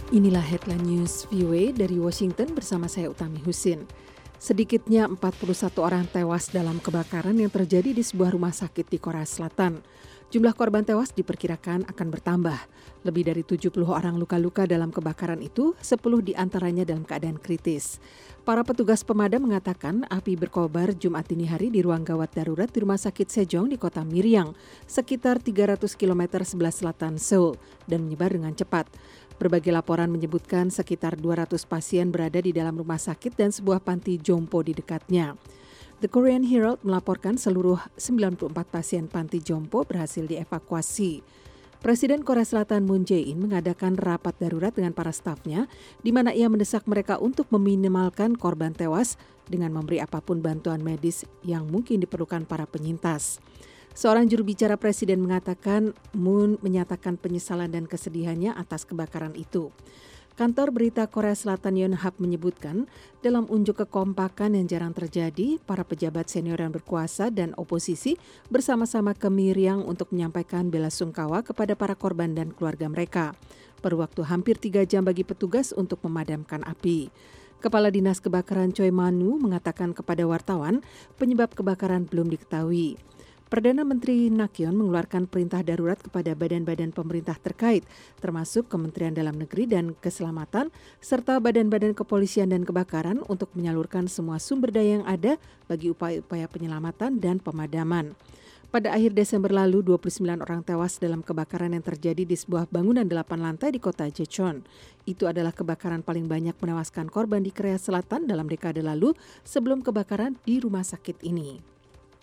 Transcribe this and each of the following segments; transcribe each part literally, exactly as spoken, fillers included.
Inilah headline news V O A dari Washington bersama saya Utami Husin. Sedikitnya empat puluh satu orang tewas dalam kebakaran yang terjadi di sebuah rumah sakit di Korea Selatan. Jumlah korban tewas diperkirakan akan bertambah. Lebih dari tujuh puluh orang luka-luka dalam kebakaran itu, sepuluh diantaranya dalam keadaan kritis. Para petugas pemadam mengatakan api berkobar Jumat dini hari di ruang gawat darurat di Rumah Sakit Sejong di kota Miryang, sekitar tiga ratus kilometer sebelah selatan Seoul, dan menyebar dengan cepat. Berbagai laporan menyebutkan sekitar dua ratus pasien berada di dalam rumah sakit dan sebuah panti jompo di dekatnya. The Korean Herald melaporkan seluruh sembilan puluh empat pasien panti jompo berhasil dievakuasi. Presiden Korea Selatan Moon Jae-in mengadakan rapat darurat dengan para stafnya, di mana ia mendesak mereka untuk meminimalkan korban tewas dengan memberi apapun bantuan medis yang mungkin diperlukan para penyintas. Seorang juru bicara presiden mengatakan Moon menyatakan penyesalan dan kesedihannya atas kebakaran itu. Kantor berita Korea Selatan Yonhap menyebutkan dalam unjuk kekompakan yang jarang terjadi, para pejabat senior yang berkuasa dan oposisi bersama-sama ke Miryang untuk menyampaikan belasungkawa kepada para korban dan keluarga mereka. Perlu waktu hampir tiga jam bagi petugas untuk memadamkan api. Kepala Dinas Kebakaran Choi Manu mengatakan kepada wartawan penyebab kebakaran belum diketahui. Perdana Menteri Nakyon mengeluarkan perintah darurat kepada badan-badan pemerintah terkait, termasuk Kementerian Dalam Negeri dan Keselamatan, serta badan-badan kepolisian dan kebakaran untuk menyalurkan semua sumber daya yang ada bagi upaya-upaya penyelamatan dan pemadaman. Pada akhir Desember lalu, dua puluh sembilan orang tewas dalam kebakaran yang terjadi di sebuah bangunan delapan lantai di kota Jecheon. Itu adalah kebakaran paling banyak menewaskan korban di Korea Selatan dalam dekade lalu sebelum kebakaran di rumah sakit ini.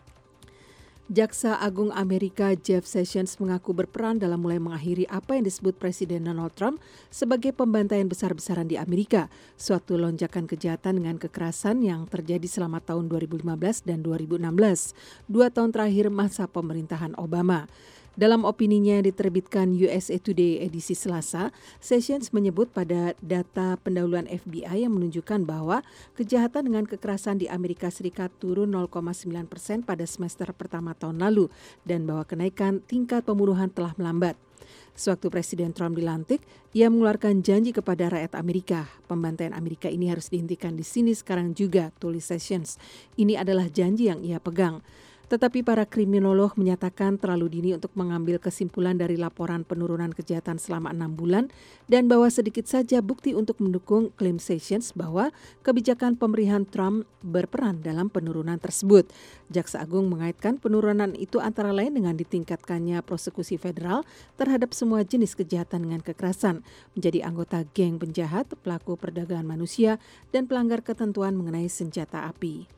Jaksa Agung Amerika Jeff Sessions mengaku berperan dalam mulai mengakhiri apa yang disebut Presiden Donald Trump sebagai pembantaian besar-besaran di Amerika, suatu lonjakan kejahatan dengan kekerasan yang terjadi selama tahun dua ribu lima belas dan dua ribu enam belas, dua tahun terakhir masa pemerintahan Obama. Dalam opininya yang diterbitkan U S A Today edisi Selasa, Sessions menyebut pada data pendahuluan F B I yang menunjukkan bahwa kejahatan dengan kekerasan di Amerika Serikat turun nol koma sembilan persen pada semester pertama tahun lalu dan bahwa kenaikan tingkat pembunuhan telah melambat. Sewaktu Presiden Trump dilantik, ia mengeluarkan janji kepada rakyat Amerika. Pembantaian Amerika ini harus dihentikan di sini sekarang juga, tulis Sessions. Ini adalah janji yang ia pegang. Tetapi para kriminolog menyatakan terlalu dini untuk mengambil kesimpulan dari laporan penurunan kejahatan selama enam bulan dan bahwa sedikit saja bukti untuk mendukung klaim Sessions bahwa kebijakan pemerintahan Trump berperan dalam penurunan tersebut. Jaksa Agung mengaitkan penurunan itu antara lain dengan ditingkatkannya prosekusi federal terhadap semua jenis kejahatan dengan kekerasan, menjadi anggota geng penjahat, pelaku perdagangan manusia, dan pelanggar ketentuan mengenai senjata api.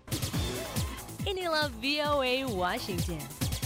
Inilah V O A Washington.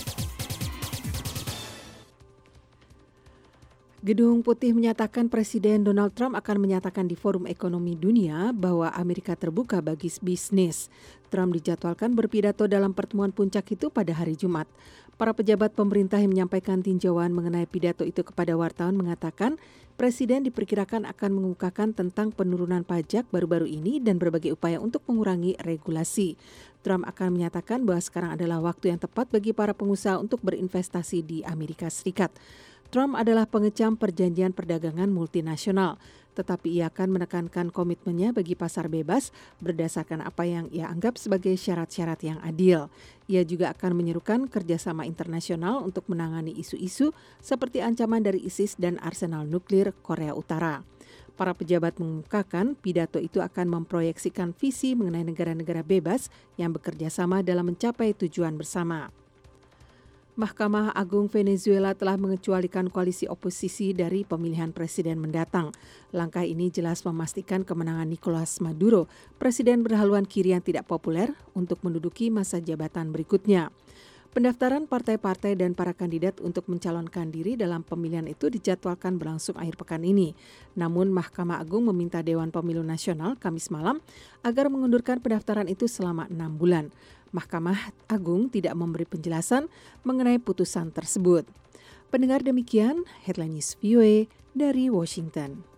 Gedung Putih menyatakan Presiden Donald Trump akan menyatakan di Forum Ekonomi Dunia bahwa Amerika terbuka bagi bisnis. Trump dijadwalkan berpidato dalam pertemuan puncak itu pada hari Jumat. Para pejabat pemerintah yang menyampaikan tinjauan mengenai pidato itu kepada wartawan mengatakan Presiden diperkirakan akan mengemukakan tentang penurunan pajak baru-baru ini dan berbagai upaya untuk mengurangi regulasi. Trump akan menyatakan bahwa sekarang adalah waktu yang tepat bagi para pengusaha untuk berinvestasi di Amerika Serikat. Trump adalah pengecam perjanjian perdagangan multinasional, tetapi ia akan menekankan komitmennya bagi pasar bebas berdasarkan apa yang ia anggap sebagai syarat-syarat yang adil. Ia juga akan menyerukan kerjasama internasional untuk menangani isu-isu seperti ancaman dari ISIS dan arsenal nuklir Korea Utara. Para pejabat mengungkapkan pidato itu akan memproyeksikan visi mengenai negara-negara bebas yang bekerja sama dalam mencapai tujuan bersama. Mahkamah Agung Venezuela telah mengecualikan koalisi oposisi dari pemilihan presiden mendatang. Langkah ini jelas memastikan kemenangan Nicolas Maduro, presiden berhaluan kiri yang tidak populer, untuk menduduki masa jabatan berikutnya. Pendaftaran partai-partai dan para kandidat untuk mencalonkan diri dalam pemilihan itu dijadwalkan berlangsung akhir pekan ini. Namun Mahkamah Agung meminta Dewan Pemilu Nasional Kamis malam agar mengundurkan pendaftaran itu selama enam bulan. Mahkamah Agung tidak memberi penjelasan mengenai putusan tersebut. Pendengar, demikian headline news V O A dari Washington.